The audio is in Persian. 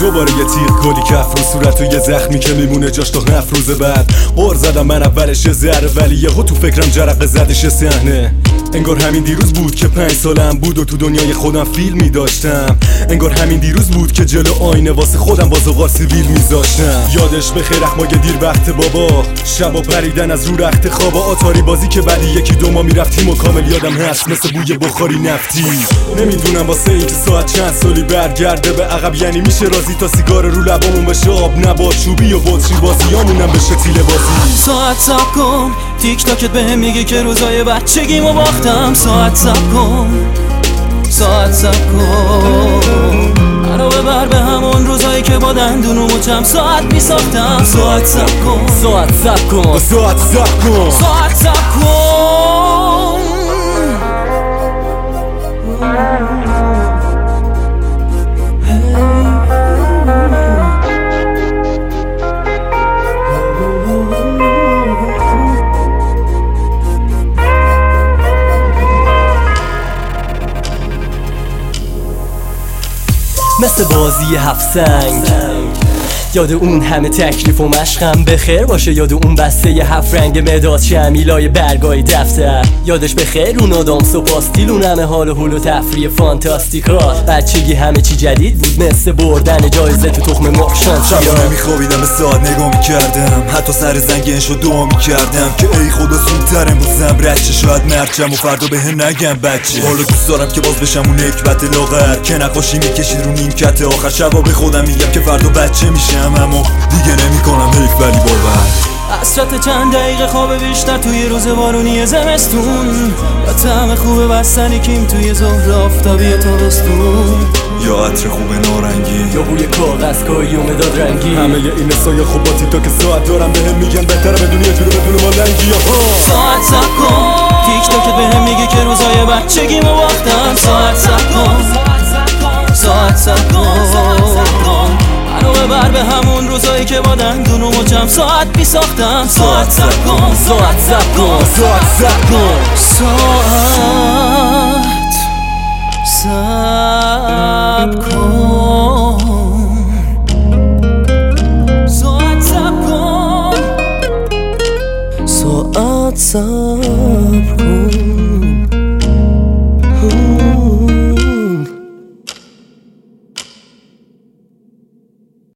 دوباره یه تیغ کلی کف رو صورت و یه زخمی که میمونه جاش تا 7 روز بعد. قر زدم من اولش یه ذره، ولی یهو تو فکرم جرقه زدش صحنه. انگار همین دیروز بود که 5 سالم بود و تو دنیای خودم فیلمی داشتم. انگار همین دیروز بود که جلو آینه واسه خودم باز و سیبیل میذاشتم. یادش بخیر اخمای دیر وقت بابا، شبا پریدن از رو رخت خوابا، آتاری بازی که بعدی یکی دو ما میرفتیم و کامل یادم هست مثل بوی بخاری نفتی. نمیدونم واسه این که ساعت چند سالی برگرده به عقب، یعنی میشه راضی تا سیگار رو لبامون بشه آب نبات، چوبی و بطری بازیامونم بشه تیله بازی. ساعت سب کن، تیک تاکت بهم میگه که روزای بچگیمو باختم. ساعت سب کن، ساعت سب کن، منو ببر به همون روزایی که با دندون و مچم ساعت میساختم. ساعت سب کن، ساعت سب کن، ساعت سب کن، ساعت سب کن. مثل بازی 7 سنگ، یاد اون همه تکلیف و مشقم بخیر باشه. یاد اون بسته 7 رنگ مداد شمیلای برگای دفتر. یادش بخیر اون آدامس و پاستیل، اون همه حال و حول و تفریح فانتاستیکات. بچگی همه چی جدید بود، مثل بردن جایزه تو تخم مرغ شانسیا. شبا نمیخوابیدم به ساعت نگاه میکردم، حتی سر زنگ شو دعا میکردم که ای خدا زودتر امروزم رچه، شاید مرچم و فردا بهم نگم بچه. حالا دوست دارم که باز بشم اون نکبت لاغر که نقاشی میکشید رو نیمکت آخر. شبا به خودم میگم که فردا بچه میشم، اما دیگه نمیکنم حیف ولی باور. حسرت چند دقیقه خواب بیشتر توی روز بارونی زمستون، یا طعم خوب بستنی کیم توی ظهر آفتابی تابستون، یا عطر خوب نارنگی، یا بوی کاغذ کاهی و مداد رنگی. همه این سایه خوباتی تا که ساعت دارم بهم میگن بهتره بدونی یه جوره بدون ما لنگی. ساعت سب کن، تیک تاکت بهم میگه که روزای بچگیمو باختم. ساعت سب کن، ساعت سب کن، منو ببر به همون روزایی که با دندون و مچم ساعت میساختم. ساعت سب کن، ساعت سب کن، ساعت سب کن، ساعت سب کن، ساعت سب کن، ساعت سب کن.